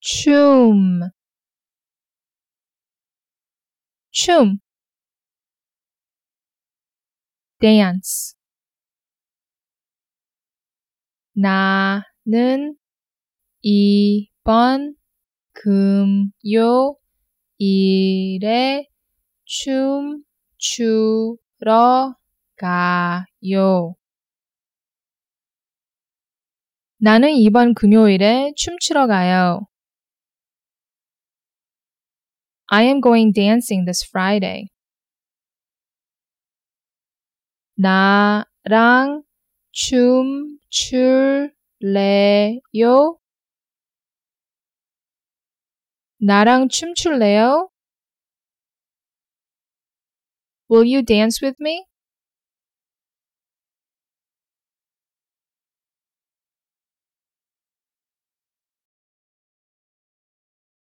춤 춤 dance 나는 이번 금요일에 춤추러 가요. 나는 이번 금요일에 춤추러 가요. I am going dancing this Friday. 나랑 춤출래요? 나랑 춤출래요? Will you dance with me?